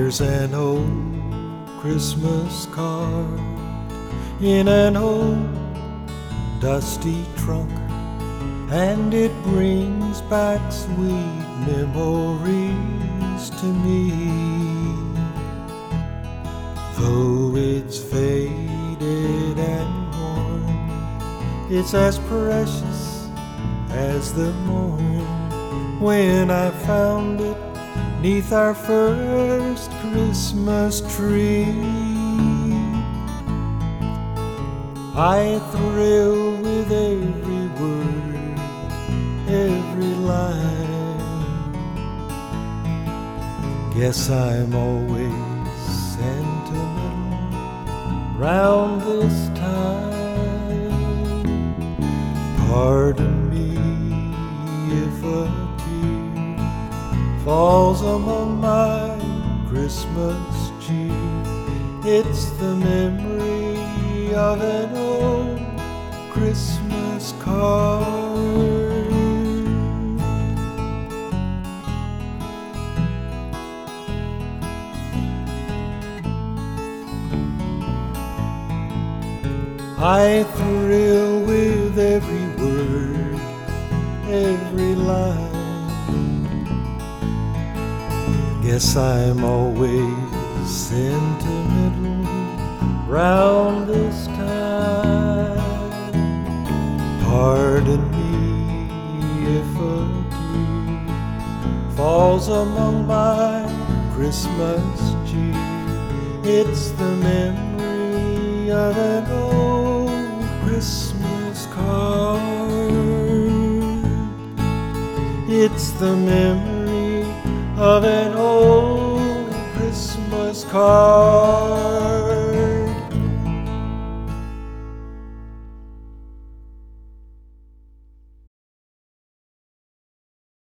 There's an old Christmas card in an old dusty trunk, and it brings back sweet memories to me. Though it's faded and worn, it's as precious as the morn when I found it 'neath our first Christmas tree. I thrill with every word, every line. Guess I'm always sentimental round this time. Pardon me if a tear falls among my Christmas cheer. It's the memory of an old Christmas card. I thrill with every word, every line. Guess I'm always sentimental round this time. Pardon me if a tear falls among my Christmas cheer. It's the memory of an old Christmas card. It's the memory of an old Christmas card.